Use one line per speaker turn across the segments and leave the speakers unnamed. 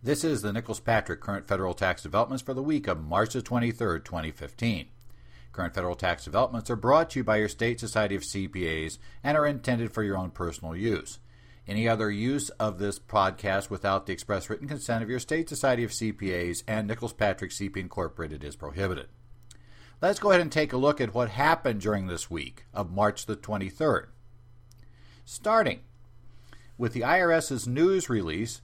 This is the Nicholas Patrick Current Federal Tax Developments for the week of March the 23rd, 2015. Current federal tax developments are brought to you by your state society of CPAs and are intended for your own personal use. Any other use of this podcast without the express written consent of your state society of CPAs and Nicholas Patrick CP Incorporated is prohibited. Let's go ahead and take a look at what happened during this week of March the 23rd. Starting with the IRS's news release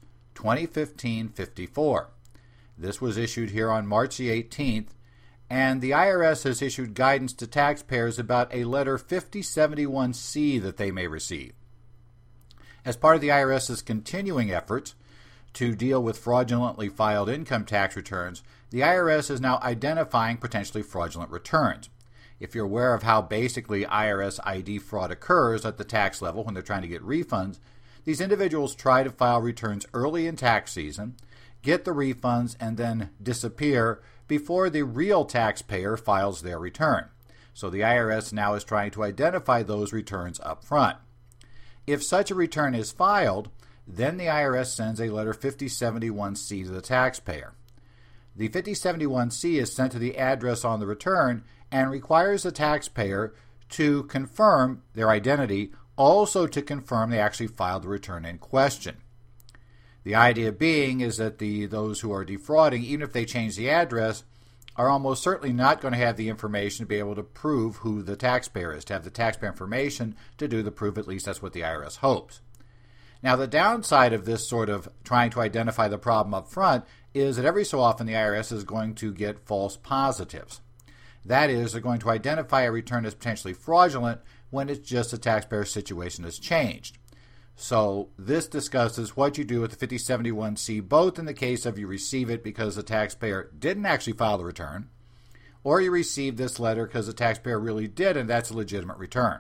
2015-54. This was issued here on March the 18th, and the IRS has issued guidance to taxpayers about a letter 5071C that they may receive. As part of the IRS's continuing efforts to deal with fraudulently filed income tax returns, the IRS is now identifying potentially fraudulent returns. If you're aware of how basically IRS ID fraud occurs at the tax level when they're trying to get refunds, these individuals try to file returns early in tax season, get the refunds, and then disappear before the real taxpayer files their return. So the IRS now is trying to identify those returns up front. If such a return is filed, then the IRS sends a letter 5071C to the taxpayer. The 5071C is sent to the address on the return and requires the taxpayer to confirm their identity, also to confirm they actually filed the return in question. The idea being is that those who are defrauding, even if they change the address, are almost certainly not going to have the information to be able to prove who the taxpayer is, to have the taxpayer information to do the proof. At least that's what the IRS hopes. Now, the downside of this sort of trying to identify the problem up front is that every so often the IRS is going to get false positives. That is, they're going to identify a return as potentially fraudulent when it's just the taxpayer's situation has changed. So this discusses what you do with the 5071C, both in the case of you receive it because the taxpayer didn't actually file the return, or you receive this letter because the taxpayer really did, and that's a legitimate return.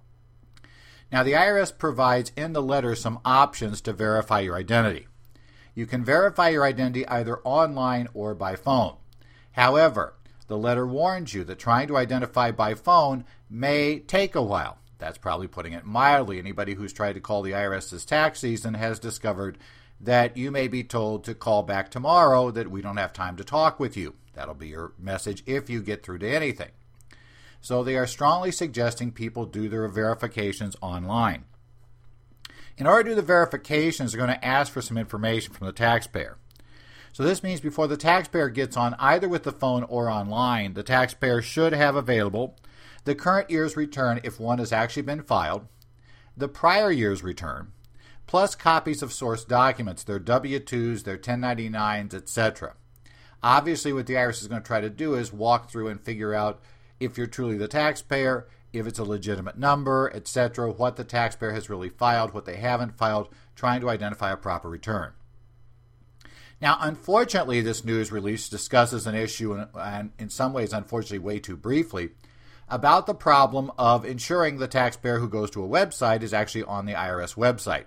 Now, the IRS provides in the letter some options to verify your identity. You can verify your identity either online or by phone. However, the letter warns you that trying to identify by phone may take a while. That's probably putting it mildly. Anybody who's tried to call the IRS this tax season has discovered that you may be told to call back tomorrow, that we don't have time to talk with you. That'll be your message if you get through to anything. So they are strongly suggesting people do their verifications online. In order to do the verifications, they're going to ask for some information from the taxpayer. So this means before the taxpayer gets on either with the phone or online, the taxpayer should have available the current year's return if one has actually been filed, the prior year's return, plus copies of source documents, their W-2s, their 1099s, etc. Obviously, what the IRS is going to try to do is walk through and figure out if you're truly the taxpayer, if it's a legitimate number, etc., what the taxpayer has really filed, what they haven't filed, trying to identify a proper return. Now, unfortunately, this news release discusses an issue, and in some ways, unfortunately, way too briefly, about the problem of ensuring the taxpayer who goes to a website is actually on the IRS website.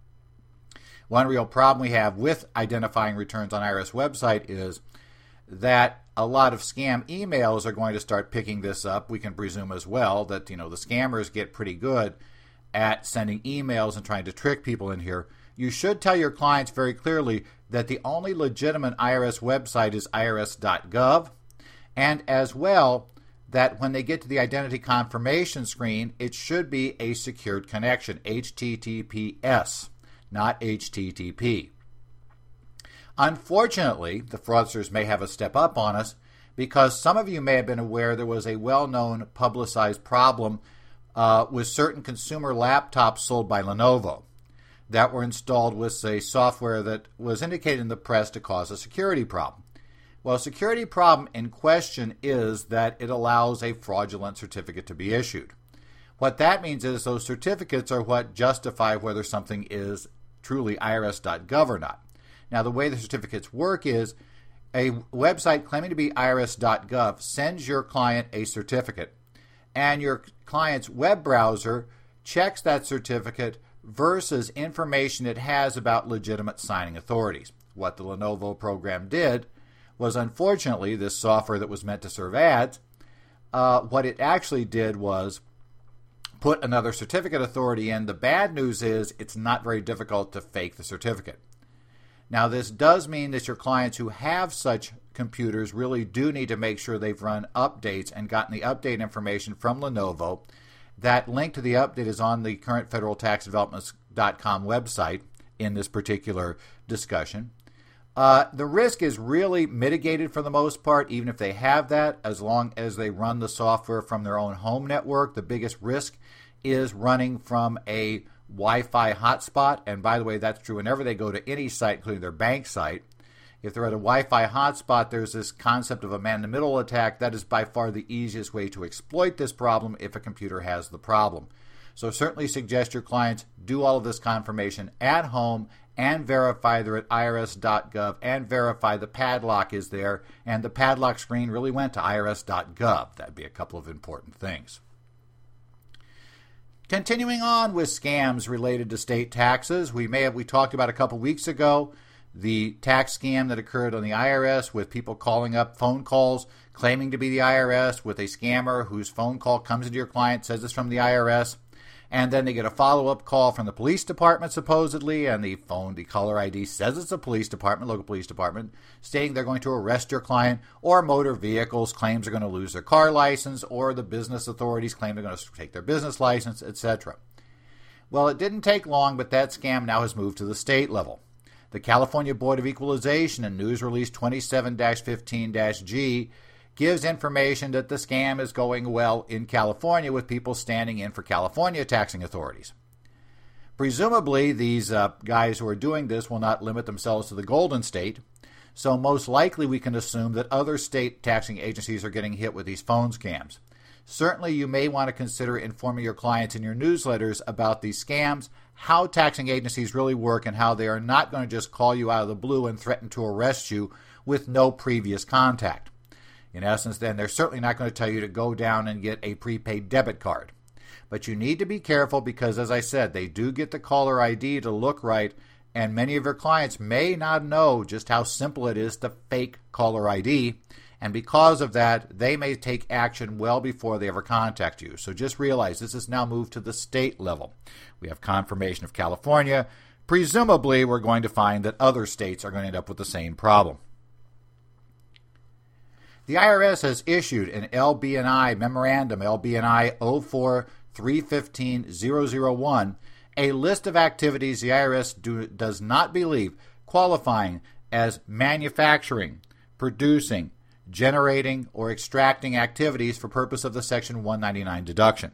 One real problem we have with identifying returns on IRS website is that a lot of scam emails are going to start picking this up. We can presume as well that, the scammers get pretty good at sending emails and trying to trick people in here. You should tell your clients very clearly that the only legitimate IRS website is irs.gov, and as well that when they get to the identity confirmation screen, it should be a secured connection, HTTPS, not HTTP. Unfortunately, the fraudsters may have a step up on us because some of you may have been aware there was a well-known publicized problem with certain consumer laptops sold by Lenovo that were installed with a software that was indicated in the press to cause a security problem. Well, a security problem in question is that it allows a fraudulent certificate to be issued. What that means is those certificates are what justify whether something is truly irs.gov or not. Now, the way the certificates work is a website claiming to be irs.gov sends your client a certificate, and your client's web browser checks that certificate versus information it has about legitimate signing authorities. What the Lenovo program did was, unfortunately, this software that was meant to serve ads, what it actually did was put another certificate authority in. The bad news is it's not very difficult to fake the certificate. Now, this does mean that your clients who have such computers really do need to make sure they've run updates and gotten the update information from Lenovo. That link to the update is on the currentfederaltaxdevelopments.com website in this particular discussion. The risk is really mitigated for the most part, even if they have that, as long as they run the software from their own home network. The biggest risk is running from a Wi-Fi hotspot, and by the way, that's true whenever they go to any site, including their bank site. If they're at a Wi-Fi hotspot, there's this concept of a man-in-the-middle attack. That is by far the easiest way to exploit this problem if a computer has the problem. So certainly suggest your clients do all of this confirmation at home and verify they're at irs.gov and verify the padlock is there, and the padlock screen really went to irs.gov. That'd be a couple of important things. Continuing on with scams related to state taxes, we talked about a couple weeks ago the tax scam that occurred on the IRS with people calling up phone calls claiming to be the IRS with a scammer whose phone call comes into your client, says it's from the IRS, and then they get a follow-up call from the police department supposedly, and the caller ID says it's a police department, local police department, stating they're going to arrest your client, or motor vehicles claims they're going to lose their car license, or the business authorities claim they're going to take their business license, etc. Well, it didn't take long, but that scam now has moved to the state level. The California Board of Equalization in News Release 27-15-G gives information that the scam is going well in California with people standing in for California taxing authorities. Presumably, these guys who are doing this will not limit themselves to the Golden State, so most likely we can assume that other state taxing agencies are getting hit with these phone scams. Certainly, you may want to consider informing your clients in your newsletters about these scams, how taxing agencies really work, and how they are not going to just call you out of the blue and threaten to arrest you with no previous contact. In essence, then, they're certainly not going to tell you to go down and get a prepaid debit card. But you need to be careful because, as I said, they do get the caller ID to look right, and many of your clients may not know just how simple it is to fake caller ID, and because of that, they may take action well before they ever contact you. So just realize this has now moved to the state level. We have confirmation of California. Presumably, we're going to find that other states are going to end up with the same problem. The IRS has issued an LB&I memorandum, LB&I 04-315-001, a list of activities the IRS does not believe qualifying as manufacturing, producing, generating, or extracting activities for purpose of the Section 199 deduction.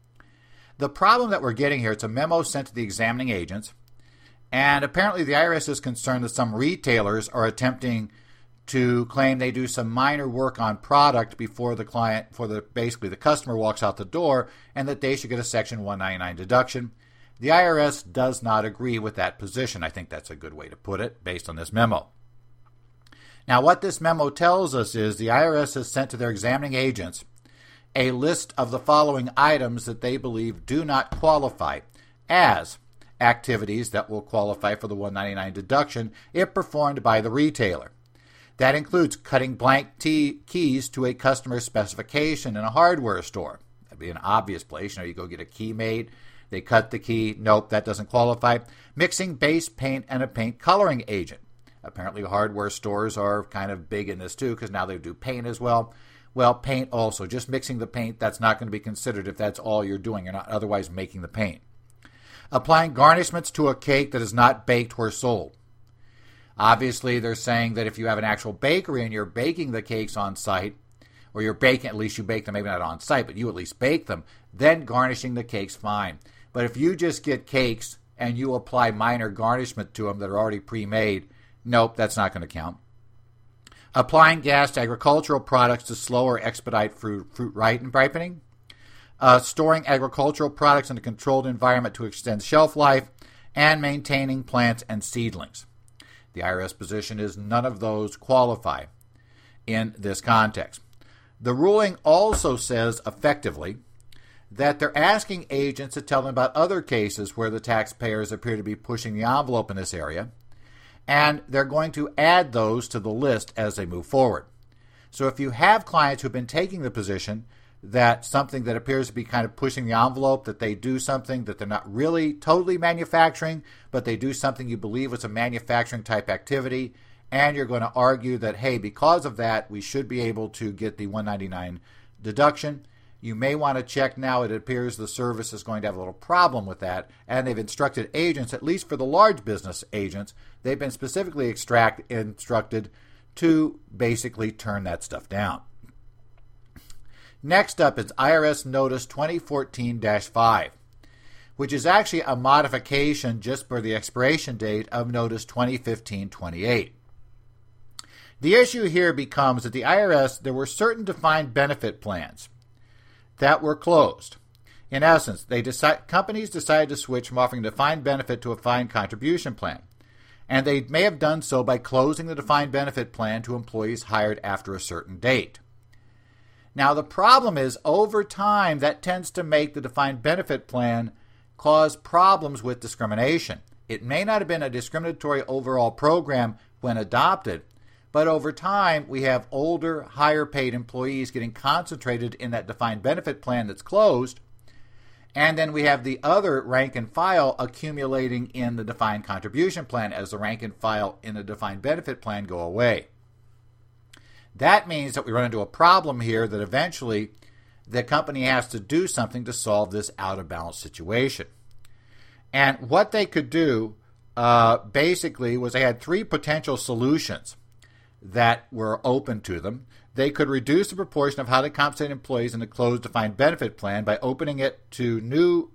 The problem that we're getting here, it's a memo sent to the examining agents, and apparently the IRS is concerned that some retailers are attempting to claim they do some minor work on product before the client, basically the customer walks out the door, and that they should get a Section 199 deduction. The IRS does not agree with that position. I think that's a good way to put it based on this memo. Now, what this memo tells us is the IRS has sent to their examining agents a list of the following items that they believe do not qualify as activities that will qualify for the 199 deduction if performed by the retailer. That includes cutting blank keys to a customer's specification in a hardware store. That'd be an obvious place. You go get a key made, they cut the key. Nope, that doesn't qualify. Mixing base paint and a paint coloring agent. Apparently hardware stores are kind of big in this too because now they do paint as well. Well, paint also. Just mixing the paint, that's not going to be considered if that's all you're doing. You're not otherwise making the paint. Applying garnishments to a cake that is not baked or sold. Obviously, they're saying that if you have an actual bakery and you're baking the cakes on site, or you're baking, at least you bake them, maybe not on site, but you at least bake them, then garnishing the cake's fine. But if you just get cakes and you apply minor garnishment to them that are already pre-made, nope, that's not going to count. Applying gas to agricultural products to slow or expedite fruit ripening. Storing agricultural products in a controlled environment to extend shelf life. And maintaining plants and seedlings. The IRS position is none of those qualify in this context. The ruling also says effectively that they're asking agents to tell them about other cases where the taxpayers appear to be pushing the envelope in this area, and they're going to add those to the list as they move forward. So if you have clients who've been taking the position, that something that appears to be kind of pushing the envelope, that they do something that they're not really totally manufacturing, but they do something you believe was a manufacturing type activity, and you're going to argue that, hey, because of that, we should be able to get the $199 deduction. You may want to check now. It appears the service is going to have a little problem with that, and they've instructed agents, at least for the large business agents, they've been specifically instructed to basically turn that stuff down. Next up is IRS Notice 2014-5, which is actually a modification just for the expiration date of Notice 2015-28. The issue here becomes that the IRS, there were certain defined benefit plans that were closed. In essence, companies decided to switch from offering a defined benefit to a defined contribution plan, and they may have done so by closing the defined benefit plan to employees hired after a certain date. Now, the problem is, over time, that tends to make the defined benefit plan cause problems with discrimination. It may not have been a discriminatory overall program when adopted, but over time, we have older, higher-paid employees getting concentrated in that defined benefit plan that's closed, and then we have the other rank and file accumulating in the defined contribution plan as the rank and file in the defined benefit plan go away. That means that we run into a problem here that eventually the company has to do something to solve this out-of-balance situation. And what they could do basically was they had three potential solutions that were open to them. They could reduce the proportion of highly compensated employees in the closed defined benefit plan by opening it to new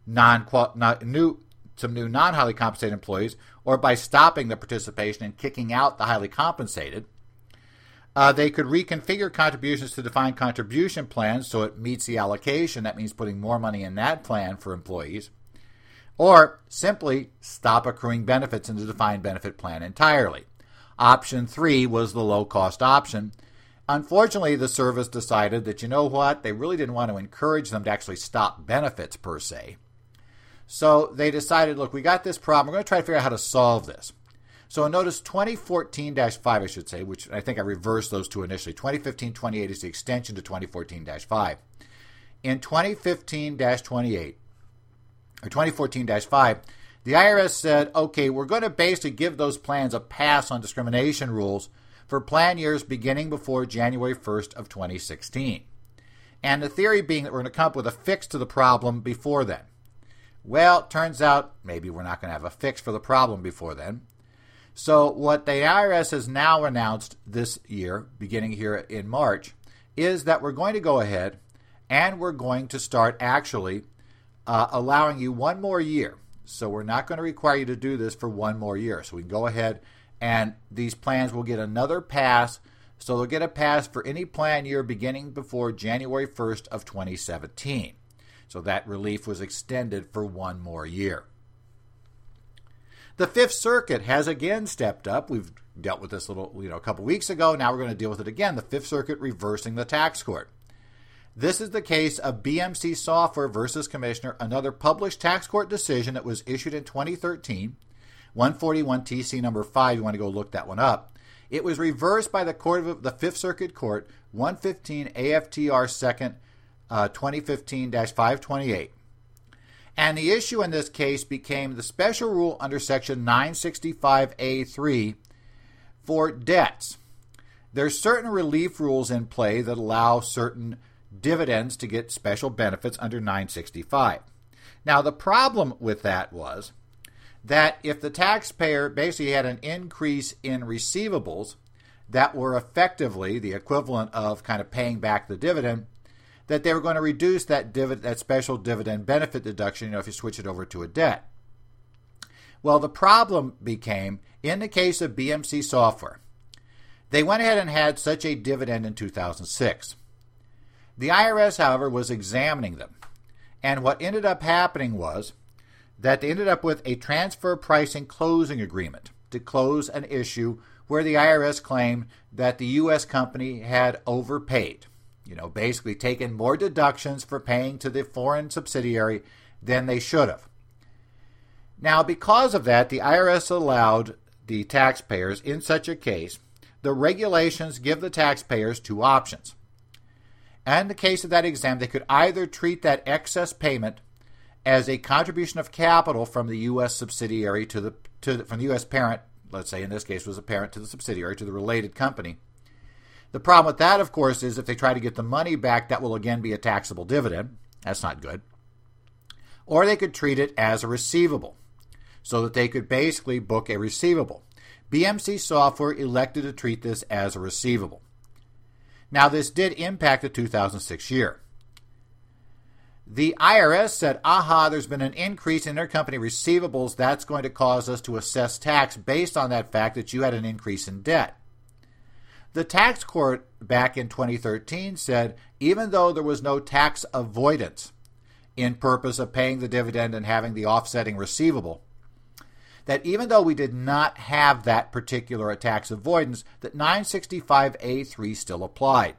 non-highly compensated employees, or by stopping the participation and kicking out the highly compensated. They could reconfigure contributions to defined contribution plans so it meets the allocation. That means putting more money in that plan for employees. Or simply stop accruing benefits in the defined benefit plan entirely. Option 3 was the low-cost option. Unfortunately, the service decided that, you know what, they really didn't want to encourage them to actually stop benefits per se. So they decided, look, we got this problem. We're going to try to figure out how to solve this. So in Notice 2014-5, I should say, which I think I reversed those two initially. 2015-28 is the extension to 2014-5. In 2015-28, or 2014-5, the IRS said, okay, we're going to basically give those plans a pass on discrimination rules for plan years beginning before January 1st of 2016. And the theory being that we're going to come up with a fix to the problem before then. Well, it turns out maybe we're not going to have a fix for the problem before then. So what the IRS has now announced this year, beginning here in March, is that we're going to go ahead and we're going to start actually allowing you one more year. So we're not going to require you to do this for one more year. So we can go ahead and these plans will get another pass. So they'll get a pass for any plan year beginning before January 1st of 2017. So that relief was extended for one more year. The Fifth Circuit has again stepped up. We've dealt with this a couple weeks ago. Now we're going to deal with it again. The Fifth Circuit reversing the tax court. This is the case of BMC Software versus Commissioner, another published tax court decision that was issued in 2013, 141 TC number 5. You want to go look that one up. It was reversed by the Fifth Circuit Court, 115 AFTR 2nd, 2015-528. And the issue in this case became the special rule under Section 965A3 for debts. There's certain relief rules in play that allow certain dividends to get special benefits under 965. Now, the problem with that was that if the taxpayer basically had an increase in receivables that were effectively the equivalent of kind of paying back the dividend, that they were going to reduce that special dividend benefit deduction, if you switch it over to a debt. Well, the problem became, in the case of BMC Software, they went ahead and had such a dividend in 2006. The IRS, however, was examining them. And what ended up happening was that they ended up with a transfer pricing closing agreement to close an issue where the IRS claimed that the U.S. company had overpaid. Basically taken more deductions for paying to the foreign subsidiary than they should have. Now, because of that, the IRS allowed the taxpayers in such a case, the regulations give the taxpayers two options. And in the case of that exam, they could either treat that excess payment as a contribution of capital from the U.S. subsidiary from the U.S. parent, let's say in this case was a parent to the subsidiary, to the related company. The problem with that, of course, is if they try to get the money back, that will again be a taxable dividend. That's not good. Or they could treat it as a receivable, so that they could basically book a receivable. BMC Software elected to treat this as a receivable. Now, this did impact the 2006 year. The IRS said, there's been an increase in intercompany receivables. That's going to cause us to assess tax based on that fact that you had an increase in debt. The tax court back in 2013 said, even though there was no tax avoidance in purpose of paying the dividend and having the offsetting receivable, that even though we did not have that particular tax avoidance, that 965A3 still applied.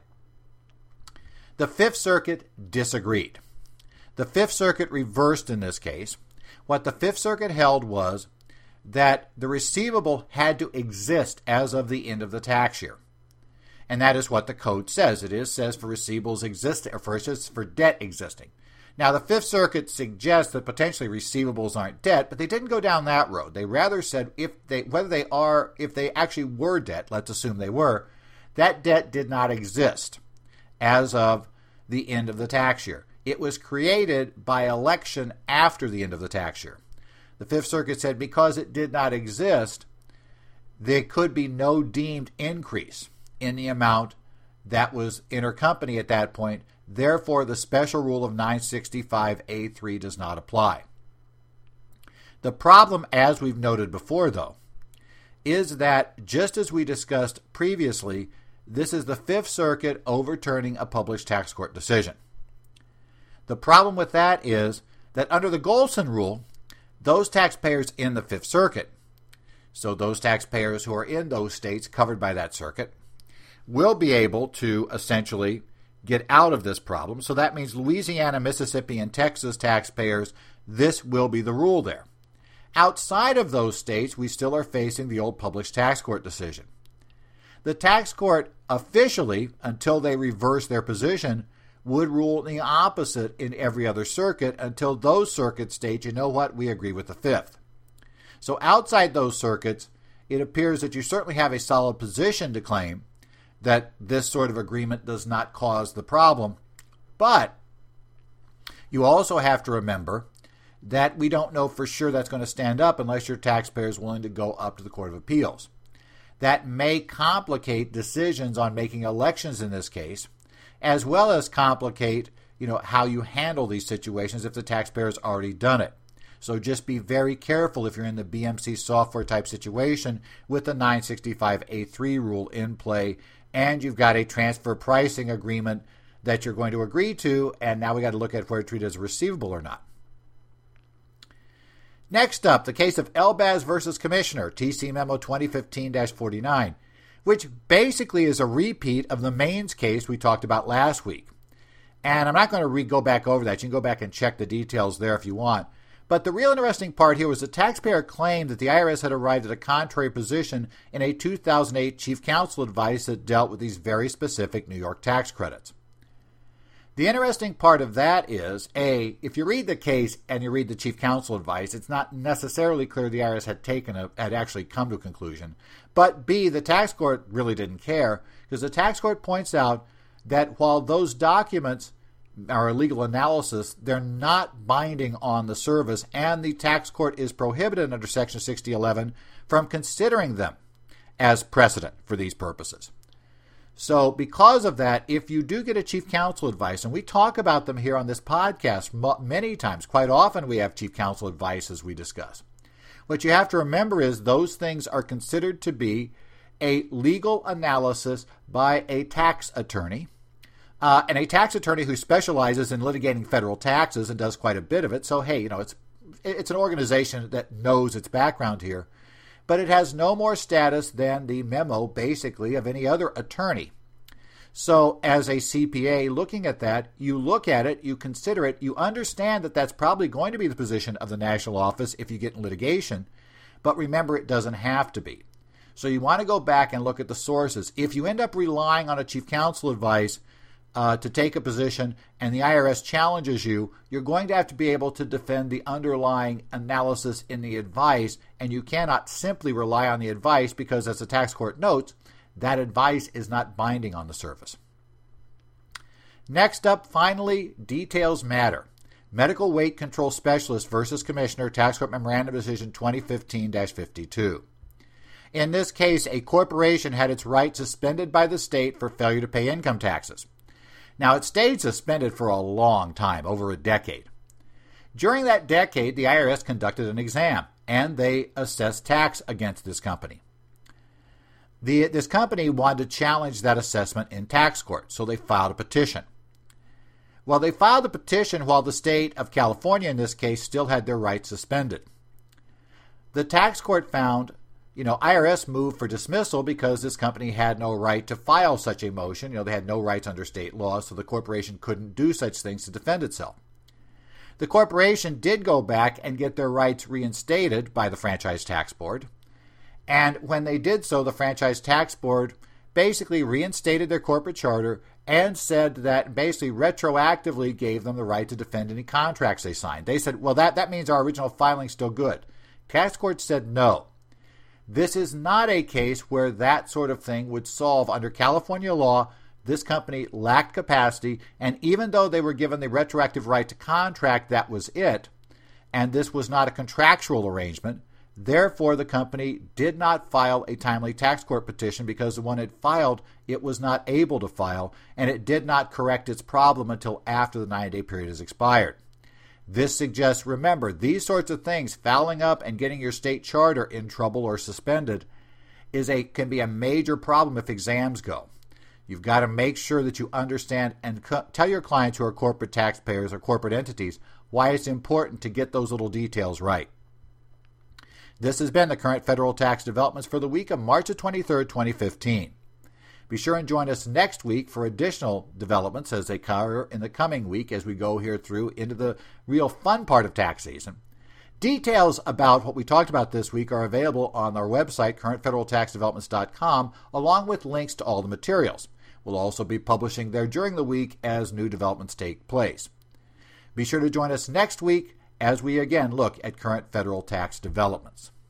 The Fifth Circuit disagreed. The Fifth Circuit reversed in this case. What the Fifth Circuit held was that the receivable had to exist as of the end of the tax year. And that is what the code says. It says for receivables existing, or for debt existing. Now, the Fifth Circuit suggests that potentially receivables aren't debt, but they didn't go down that road. They rather said if they actually were debt, let's assume they were, that debt did not exist as of the end of the tax year. It was created by election after the end of the tax year. The Fifth Circuit said because it did not exist, there could be no deemed increase in the amount that was intercompany at that point. Therefore, the special rule of 965A3 does not apply. The problem, as we've noted before, though, is that just as we discussed previously, this is the Fifth Circuit overturning a published tax court decision. The problem with that is that under the Golson rule, those taxpayers in the Fifth Circuit, so those taxpayers who are in those states covered by that circuit, will be able to essentially get out of this problem. So that means Louisiana, Mississippi, and Texas taxpayers, this will be the rule there. Outside of those states, we still are facing the old published tax court decision. The tax court officially, until they reverse their position, would rule the opposite in every other circuit until those circuits state, you know what, we agree with the Fifth. So outside those circuits, it appears that you certainly have a solid position to claim that this sort of agreement does not cause the problem. But you also have to remember that we don't know for sure that's going to stand up unless your taxpayer is willing to go up to the Court of Appeals. That may complicate decisions on making elections in this case, as well as complicate, how you handle these situations if the taxpayer has already done it. So just be very careful if you're in the BMC software type situation with the 965A3 rule in play, and you've got a transfer pricing agreement that you're going to agree to, and now we got to look at whether to treat it as a receivable or not. Next up, the case of Elbaz versus Commissioner, TC Memo 2015-49, which basically is a repeat of the Maines case we talked about last week. And I'm not going to go back over that. You can go back and check the details there if you want. But the real interesting part here was the taxpayer claimed that the IRS had arrived at a contrary position in a 2008 Chief Counsel advice that dealt with these very specific New York tax credits. The interesting part of that is, A, if you read the case and you read the Chief Counsel advice, it's not necessarily clear the IRS had actually come to a conclusion. But B, the tax court really didn't care, because the tax court points out that while those documents are a legal analysis, they're not binding on the service, and the tax court is prohibited under Section 6011 from considering them as precedent for these purposes. So because of that, if you do get a Chief Counsel advice, and we talk about them here on this podcast many times, quite often we have Chief Counsel advice as we discuss. What you have to remember is those things are considered to be a legal analysis by a tax attorney, and a tax attorney who specializes in litigating federal taxes and does quite a bit of it. So, hey, it's an organization that knows its background here. But it has no more status than the memo, basically, of any other attorney. So as a CPA looking at that, you look at it, you consider it, you understand that that's probably going to be the position of the national office if you get in litigation. But remember, it doesn't have to be. So you want to go back and look at the sources. If you end up relying on a Chief Counsel advice, to take a position and the IRS challenges you, you're going to have to be able to defend the underlying analysis in the advice, and you cannot simply rely on the advice because, as the tax court notes, that advice is not binding on the service. Next up, finally, details matter. Medical Weight Control Specialist versus Commissioner, Tax Court Memorandum Decision 2015-52. In this case, a corporation had its right suspended by the state for failure to pay income taxes. Now, it stayed suspended for a long time, over a decade. During that decade, the IRS conducted an exam, and they assessed tax against this company. This company wanted to challenge that assessment in tax court, so they filed a petition. Well, they filed a petition while the state of California, in this case, still had their rights suspended. The tax court found, IRS moved for dismissal because this company had no right to file such a motion. They had no rights under state law, so the corporation couldn't do such things to defend itself. The corporation did go back and get their rights reinstated by the Franchise Tax Board. And when they did so, the Franchise Tax Board basically reinstated their corporate charter and said that basically retroactively gave them the right to defend any contracts they signed. They said, well, that means our original filing's still good. Tax court said no. This is not a case where that sort of thing would solve under California law. This company lacked capacity, and even though they were given the retroactive right to contract, that was it, and this was not a contractual arrangement. Therefore, the company did not file a timely tax court petition because the one it filed, it was not able to file, and it did not correct its problem until after the 90-day period has expired. This suggests, remember, these sorts of things, fouling up and getting your state charter in trouble or suspended, can be a major problem if exams go. You've got to make sure that you understand and tell your clients who are corporate taxpayers or corporate entities why it's important to get those little details right. This has been the current federal tax developments for the week of March 23, 2015. Be sure and join us next week for additional developments as they occur in the coming week as we go here through into the real fun part of tax season. Details about what we talked about this week are available on our website, currentfederaltaxdevelopments.com, along with links to all the materials. We'll also be publishing there during the week as new developments take place. Be sure to join us next week as we again look at current federal tax developments.